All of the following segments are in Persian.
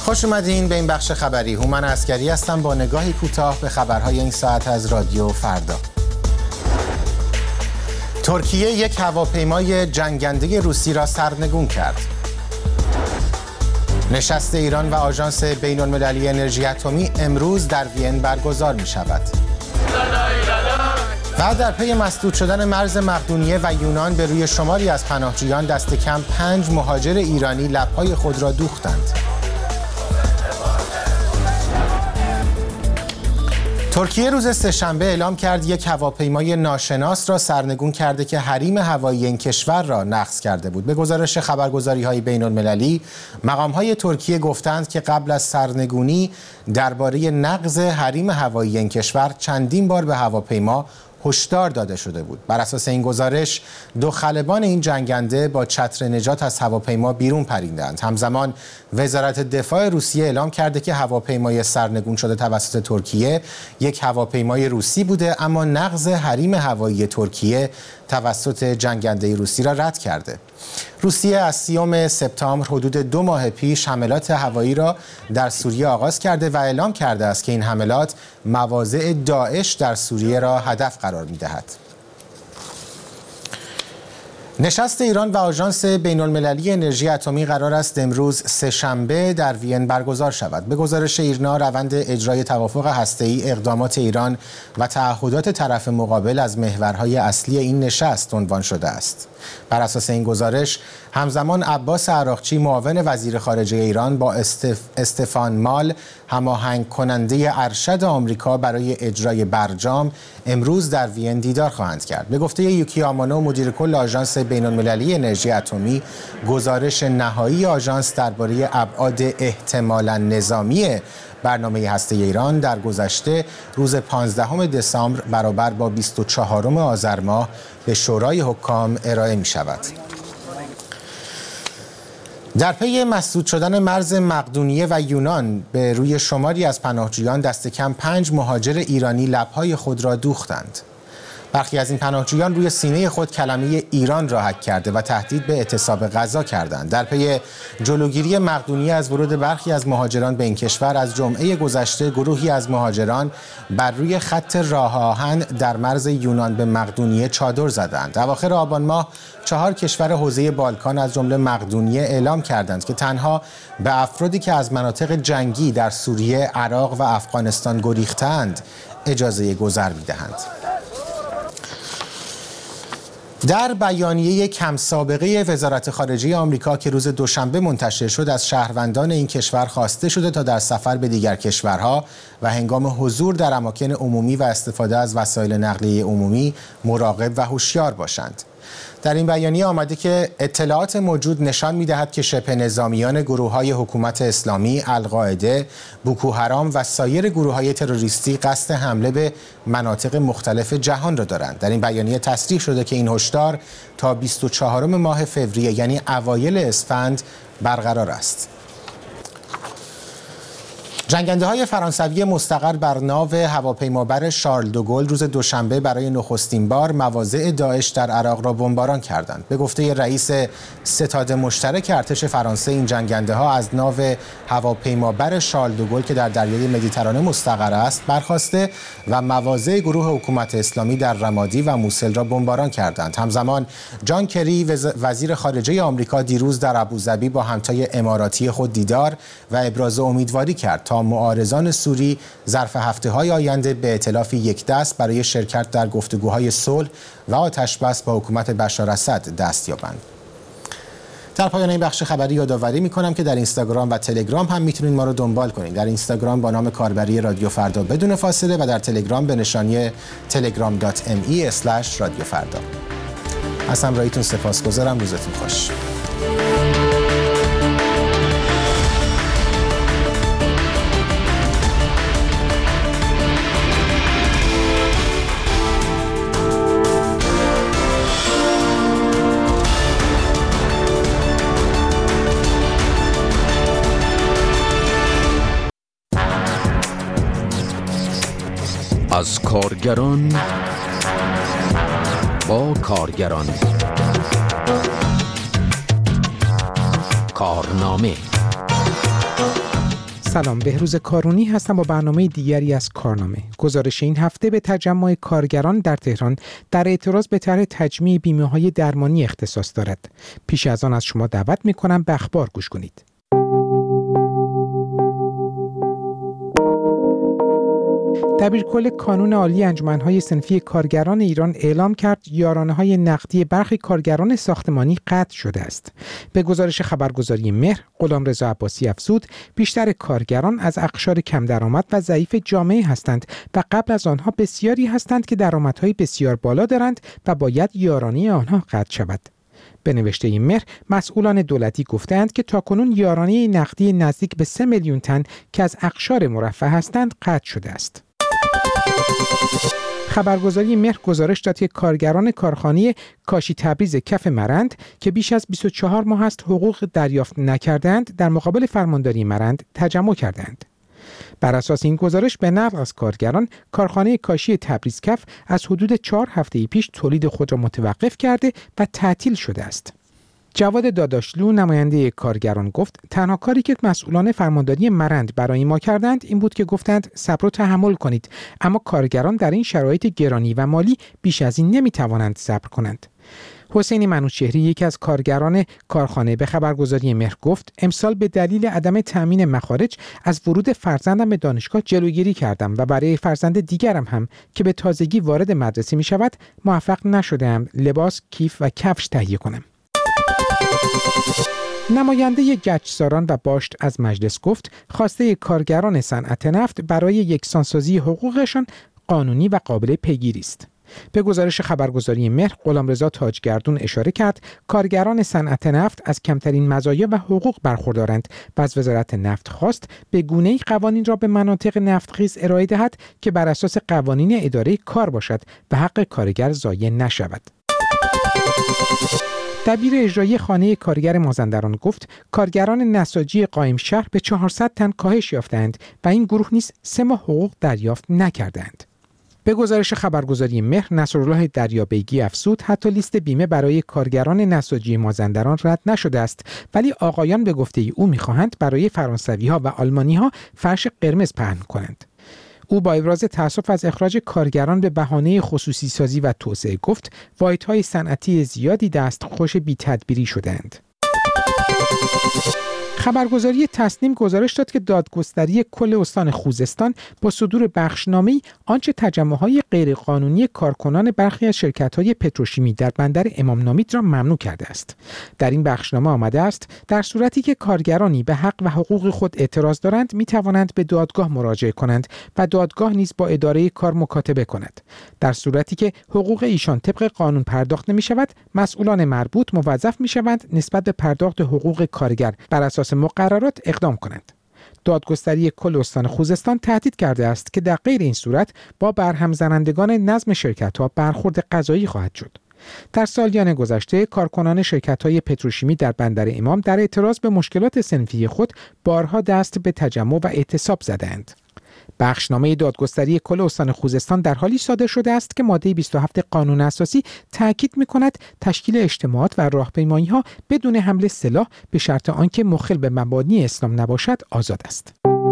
خوش اومدین به این بخش خبری. هومن عسکری هستم با نگاهی کوتاه به خبرهای این ساعت از رادیو فردا. ترکیه یک هواپیمای جنگنده روسی را سرنگون کرد. نشست ایران و آژانس بین‌المللی انرژی اتمی امروز در وین برگزار می شود. و در پی مسدود شدن مرز مقدونیه و یونان به روی شماری از پناهجویان دست کم 5 مهاجر ایرانی لب‌های خود را دوختند. ترکیه روز سه‌شنبه اعلام کرد یک هواپیمای ناشناس را سرنگون کرده که حریم هوایی این کشور را نقض کرده بود. به گزارش خبرگزاری‌های بین‌المللی، مقام‌های ترکیه گفتند که قبل از سرنگونی درباره نقض حریم هوایی این کشور چندین بار به هواپیما هشدار داده شده بود. بر اساس این گزارش 2 خلبان این جنگنده با چتر نجات از هواپیما بیرون پریدند. همزمان وزارت دفاع روسیه اعلام کرده که هواپیمای سرنگون شده توسط ترکیه یک هواپیمای روسی بوده، اما نقض حریم هوایی ترکیه توسط جنگنده روسی را رد کرده. روسیه از 30 سپتامبر حدود 2 ماه پیش حملات هوایی را در سوریه آغاز کرده و اعلام کرده است که این حملات مواضع داعش در سوریه را هدف قرار می‌دهد. نشست ایران و آژانس بین‌المللی انرژی اتمی قرار است امروز سه‌شنبه در وین برگزار شود. به گزارش ایرنا، روند اجرای توافق هسته‌ای، اقدامات ایران و تعهدات طرف مقابل از محورهای اصلی این نشست عنوان شده است. بر اساس این گزارش، همزمان عباس عراقچی معاون وزیر خارجه ایران با استفان مال هماهنگ کننده ارشد آمریکا برای اجرای برجام امروز در وین دیدار خواهند کرد. به گفته یوکی آمانو، مدیر کل آژانس بین‌المللی انرژی اتمی، گزارش نهایی آژانس درباره ابعاد احتمالاً نظامی برنامه هسته ایران در گذشته روز 15 دسامبر برابر با 24 آذر ماه به شورای حکام ارائه می شود. در پی مسدود شدن مرز مقدونیه و یونان به روی شماری از پناهجویان دست کم 5 مهاجر ایرانی لب‌های خود را دوختند. برخی از این پناهجویان روی سینه خود کلمه ایران را حک کرده و تهدید به اعتصاب غذا کردند. در پی جلوگیری مقدونیه از ورود برخی از مهاجران به این کشور، از جمعه گذشته گروهی از مهاجران بر روی خط راه آهن در مرز یونان به مقدونیه چادر زدند. اواخر آبان ماه 4 کشور حوزه بالکان از جمله مقدونیه اعلام کردند که تنها به افرادی که از مناطق جنگی در سوریه، عراق و افغانستان گریختند اجازه گذر می‌دهند. در بیانیه کم سابقه وزارت خارجه آمریکا که روز دوشنبه منتشر شد، از شهروندان این کشور خواسته شده تا در سفر به دیگر کشورها و هنگام حضور در اماکن عمومی و استفاده از وسایل نقلیه عمومی مراقب و هوشیار باشند. در این بیانیه آمده که اطلاعات موجود نشان می‌دهد که شبه نظامیان گروه‌های حکومت اسلامی، القاعده، بوکو حرام و سایر گروه‌های تروریستی قصد حمله به مناطق مختلف جهان را دارند. در این بیانیه تصریح شده که این هشدار تا 24 ماه فوریه، یعنی اوایل اسفند، برقرار است. جنگنده‌های فرانسوی مستقر بر ناو هواپیمابر شارل دوگل روز دوشنبه برای نخستین بار مواضع داعش در عراق را بمباران کردند. به گفته رئیس ستاد مشترک ارتش فرانسه، این جنگنده‌ها از ناو هواپیمابر شارل دوگل که در دریای مدیترانه مستقر است برخاسته و مواضع گروه حکومت اسلامی در رمادی و موسل را بمباران کردند. همزمان جان کری وزیر خارجه آمریکا دیروز در ابوظبی با همتای اماراتی خود دیدار و ابراز امیدواری کرد تا معارضان سوری ظرف هفته‌های آینده به ائتلافی یک دست برای شرکت در گفتگوهای صلح و آتش‌بس با حکومت بشار اسد دست یابند. در پایان این بخش خبری یادآوری می‌کنم که در اینستاگرام و تلگرام هم میتونید ما رو دنبال کنید. در اینستاگرام با نام کاربری رادیو فردا بدون فاصله و در تلگرام به نشانی telegram.me/رادیو فردا. از همراهیتون سپاسگزارم. روزتون خوش. از کارگران با کارگران، کارنامه سلام، بهروز کارونی هستم با برنامه دیگری از کارنامه. گزارش این هفته به تجمع کارگران در تهران در اعتراض به طرح تجمیع بیمه‌های درمانی اختصاص دارد. پیش از آن از شما دعوت می‌کنم به اخبار گوش کنید. دبیرکل کانون عالی انجمن‌های صنفی کارگران ایران اعلام کرد یارانه‌های نقدی برخی کارگران ساختمانی قطع شده است. به گزارش خبرگزاری مهر، غلامرضا عباسی افزود بیشتر کارگران از اقشار کم درآمد و ضعیف جامعه هستند و قبل از آنها بسیاری هستند که درآمدهای بسیار بالا دارند و باید یارانه آنها قطع شود. به نوشته مهر، مسئولان دولتی گفتند که تاکنون یارانه نقدی نزدیک به 3 میلیون تن که از اقشار مرفه هستند قطع شده است. خبرگزاری مهر گزارش داد که کارگران کارخانه کاشی تبریز کف مرند که بیش از 24 ماه است حقوق دریافت نکردند، در مقابل فرمانداری مرند تجمع کردند. بر اساس این گزارش به نقل از کارگران، کارخانه کاشی تبریز کف از حدود 4 هفته پیش تولید خود را متوقف کرده و تعطیل شده است. جواد داداشلو نماینده کارگران گفت تنها کاری که مسئولان فرمانداری مرند برای ما کردند این بود که گفتند صبر و تحمل کنید، اما کارگران در این شرایط گرانی و مالی بیش از این نمیتوانند صبر کنند. حسین منوچهری یکی از کارگران کارخانه به خبرگزاری مهر گفت امسال به دلیل عدم تامین مخارج از ورود فرزندم به دانشگاه جلوگیری کردم و برای فرزند دیگرم هم که به تازگی وارد مدرسه می شود موفق نشدم لباس، کیف و کفش تهیه کنم. نماینده گچساران و باشت از مجلس گفت خواسته کارگران صنعت نفت برای یکسانسازی حقوقشان قانونی و قابل پیگیری است. به گزارش خبرگزاری مهر، غلامرضا تاجگردون اشاره کرد کارگران صنعت نفت از کمترین مزایا و حقوق برخوردارند و از وزارت نفت خواست به گونه‌ای قوانین را به مناطق نفتخیز ارائه دهد که بر اساس قوانین اداره کار باشد و حق کارگر ضایع نشود. دبیر اجرایی خانه کارگر مازندران گفت کارگران نساجی قائم شهر به 400 تن کاهش یافتند و این گروه نیز 3 ماه حقوق دریافت نکردند. به گزارش خبرگزاری مهر، نصرالله دریابیگی افزود حتی لیست بیمه برای کارگران نساجی مازندران رد نشده است، ولی آقایان به گفته او می‌خواهند برای فرانسوی‌ها و آلمانی‌ها فرش قرمز پهن کنند. او با ابراز تأسف از اخراج کارگران به بهانه خصوصی سازی و توسعه گفت واحدهای صنعتی زیادی دستخوش بی‌تدبیری شدند. خبرگزاری تصنیم گزارش داد که دادگستری کل استان خوزستان با صدور بخشنامه‌ای آنچه تجمع‌های غیرقانونی کارکنان برخی از شرکت‌های پتروشیمی در بندر امام نامید را ممنوع کرده است. در این بخشنامه آمده است در صورتی که کارگرانی به حق و حقوق خود اعتراض دارند می‌توانند به دادگاه مراجعه کنند و دادگاه نیز با اداره کار مکاتبه کند. در صورتی که حقوق ایشان طبق قانون پرداخت نمی‌شود، مسئولان مربوط موظف می‌شوند نسبت به پرداخت حقوق کارگر بر اساس مقررات اقدام کنند. دادگستری کل استان خوزستان تهدید کرده است که در غیر این صورت با برهم زنندگان نظم شرکت‌ها برخورد قضایی خواهد شد. در سالیان گذشته کارکنان شرکت‌های پتروشیمی در بندر امام در اعتراض به مشکلات صنفی خود بارها دست به تجمع و اعتصاب زدند. بخشنامه دادگستری کل استان خوزستان در حالی صادر شده است که ماده 27 قانون اساسی تاکید می‌کند تشکیل اجتماعات و راهپیمایی‌ها بدون حمل سلاح به شرط آنکه مخل به مبانی اسلام نباشد آزاد است.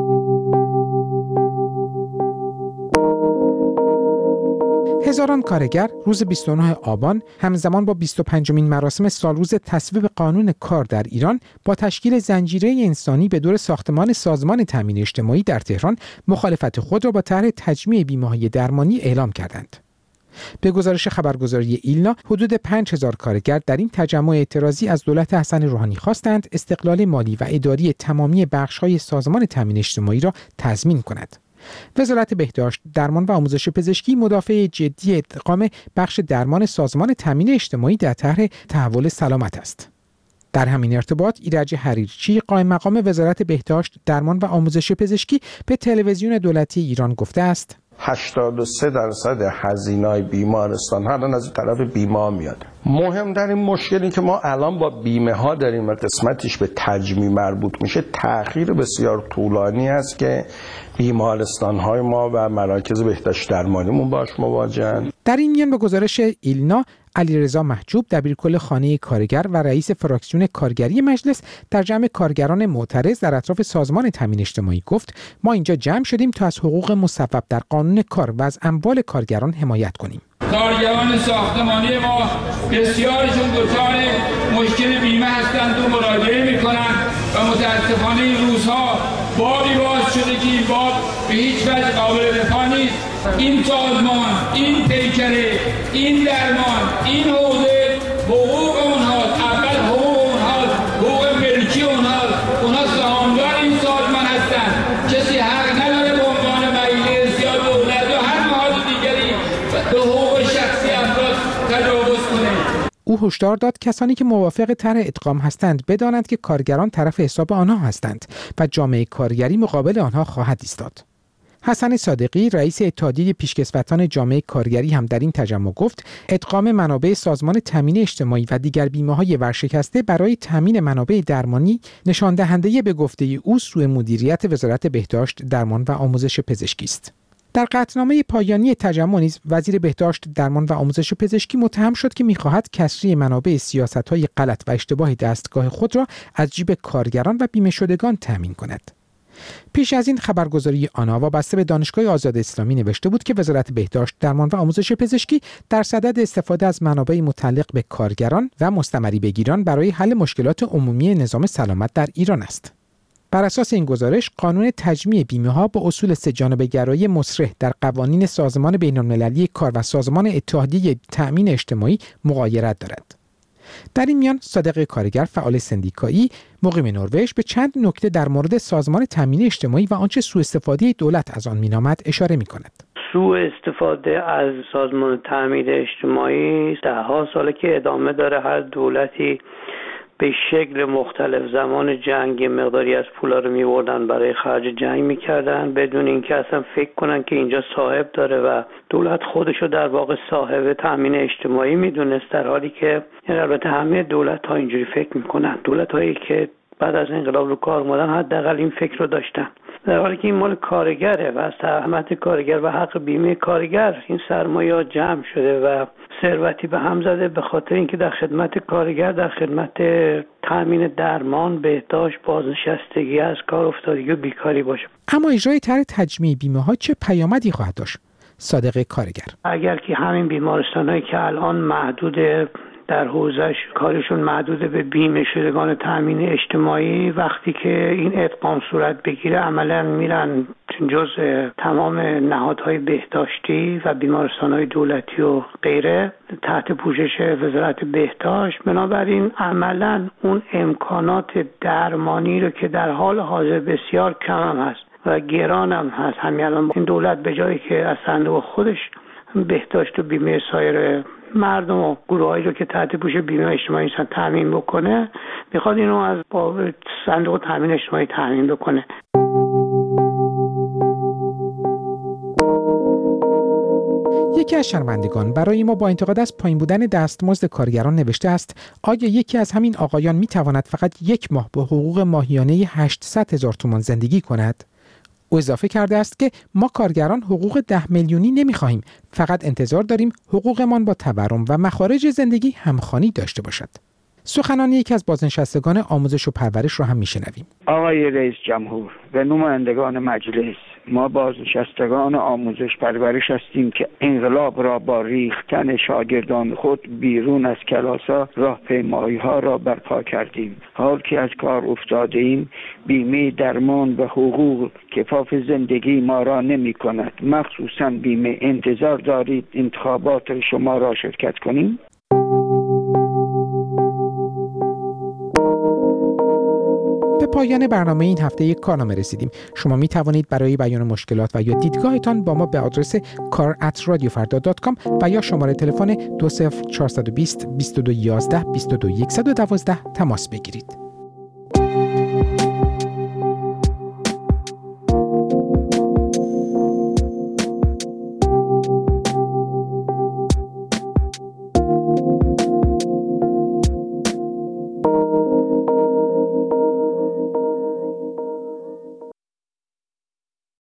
هزاران کارگر روز 29 آبان همزمان با 25مین مراسم سالروز تصویب قانون کار در ایران با تشکیل زنجیره انسانی به دور ساختمان سازمان تامین اجتماعی در تهران مخالفت خود را با طرح تجمیع بیمه‌های درمانی اعلام کردند. به گزارش خبرگزاری ایلنا، حدود 5000 کارگر در این تجمع اعتراضی از دولت حسن روحانی خواستند استقلال مالی و اداری تمامی بخش‌های سازمان تامین اجتماعی را تضمین کند. وزارت بهداشت، درمان و آموزش پزشکی مدافع جدی ادغام بخش درمان سازمان تامین اجتماعی در طرح تحول سلامت است. در همین ارتباط ایرج حریرچی قائم مقام وزارت بهداشت، درمان و آموزش پزشکی به تلویزیون دولتی ایران گفته است 83% هزینه‌های بیمارستان الان از طرف بیمه میاد. مهمترین مشکلی که ما الان با بیمه ها داریم و قسمتش به تجمیع مربوط میشه تأخیر بسیار طولانی است که بیمارستان های ما و مراکز بهداشت درمانیمون باش مواجهن. در این میان به گزارش ایلنا علیرضا محجوب دبیرکل خانه کارگر و رئیس فراکسیون کارگری مجلس در جمع کارگران معترض در اطراف سازمان تامین اجتماعی گفت: ما اینجا جمع شدیم تا از حقوق مصوب در قانون کار و از اموال کارگران حمایت کنیم. کارگران ساختمانی ما بسیارشون دچار مشکل بیمه هستند و مراجعه میکنند و متاسفانه این روزها بابی باز شده که این باب به هیچ وجه قابل دفاع نیست. این سازمان، این پیکره، این درمان، این حوزه حقوق اونهاست. اول حقوق اونهاست، حقوق ملکی اونهاست. اونها سهامدار این سازمان هستند. کسی حق نداره به عنوان مجلس یا دولت یا هر نهاد دیگری به حقوق شخصی افراد تجاوز کنه. او هشدار داد کسانی که موافق طرح ادغام هستند بدانند که کارگران طرف حساب آنها هستند و جامعه کارگری مقابل آنها خواهد ایستاد. حسن صادقی رئیس اتحادیه پیشکسوتان جامعه کارگری هم در این تجمع گفت: ادغام منابع سازمان تامین اجتماعی و دیگر بیمه‌های ورشکسته برای تامین منابع درمانی نشان دهنده به گفته او سوء مدیریت وزارت بهداشت، درمان و آموزش پزشکی است. در قطعنامه پایانی تجمع نیز وزیر بهداشت، درمان و آموزش پزشکی متهم شد که می‌خواهد کسری منابع سیاست‌های غلط و اشتباه دستگاه خود را از جیب کارگران و بیمه شدگان تامین کند. پیش از این خبرگزاری آنا وابسته به دانشگاه آزاد اسلامی نوشته بود که وزارت بهداشت، درمان و آموزش پزشکی در صدد استفاده از منابع متعلق به کارگران و مستمری بگیران برای حل مشکلات عمومی نظام سلامت در ایران است. بر اساس این گزارش، قانون تجمیع بیمه‌ها با اصول سه‌جانبه‌گرایی مصرح در قوانین سازمان بین‌المللی کار و سازمان اتحادیه تأمین اجتماعی مغایرت دارد. در این میان صادق کارگر، فعال سندیکایی مقیم نروژ، به چند نکته در مورد سازمان تامین اجتماعی و آنچه سوء استفاده دولت از آن مینامد اشاره می‌کند. سوء استفاده از سازمان تامین اجتماعی ده‌ها ساله که ادامه داره. هر دولتی به شکل مختلف زمان جنگ مقداری از پولا رو می‌بردن برای خرج جنگ می‌کردن بدون اینکه اصلا فکر کنن که اینجا صاحب داره و دولت خودشو در واقع صاحب تامین اجتماعی می‌دونست، در حالی که البته همه دولت‌ها اینجوری فکر می‌کنن. دولت‌هایی که بعد از انقلاب رو کار اومدن حداقل این فکر رو داشتن، در حالی که این مال کارگره و از تهمت کارگر و حق بیمه کارگر این سرمایه جمع شده و ثروتی به هم زده به خاطر اینکه در خدمت کارگر، در خدمت تامین درمان، بهداشت، بازنشستگی از کار افتادگی و بیکاری باشه. اما اجرای طرح تجمیع بیمه‌ها چه پیامدی خواهد داشت؟ صادق کارگر: اگر که همین بیمارستان‌هایی که الان محدود در حوزش کارشون محدود به بیمه شدگان تامین اجتماعی، وقتی که این ادغام صورت بگیره عملاً میرن جزء تمام نهادهای بهداشتی و بیمارستان‌های دولتی و غیره تحت پوشش وزارت بهداشت. بنابراین عملاً اون امکانات درمانی رو که در حال حاضر بسیار کم هم هست و گران هم هست، همین الان این دولت به جایی که از صندوق خودش بهداشت و بیمه سایر مردم و گروهایی رو که تحت پوش بیمه اجتماعی هستن تامین بکنه، میخواد اینو از صندوق تامین اجتماعی تامین بکنه. یکی از شنوندگان برای ما با انتقاد از پایین بودن دستمزد کارگران نوشته است: آیا یکی از همین آقایان میتواند فقط یک ماه با حقوق ماهیانه 800,000 تومان زندگی کند؟ او اضافه کرده است که ما کارگران حقوق 10 میلیونی نمیخواهیم، فقط انتظار داریم حقوقمان با تورم و مخارج زندگی همخوانی داشته باشد. سخنان یکی از بازنشستگان آموزش و پرورش رو هم میشنویم. آقای رئیس جمهور و نمایندگان مجلس، ما بازنشستگان آموزش پرورش هستیم که انقلاب را با ریختن شاگردان خود بیرون از کلاس‌ها راهپیمایی‌ها را برپا کردیم. حال که از کار افتاده ایم، بیمه درمان و حقوق کفاف زندگی ما را نمی کند. مخصوصاً بیمه. انتظار دارید انتخابات شما را شرکت کنیم؟ به پایان برنامه این هفته یک کارنامه رسیدیم. شما می توانید برای بیان مشکلات و یا دیدگاهتان با ما به آدرس kar@radiofarda.com و یا شماره تلفن 20420 2211 22112 تماس بگیرید.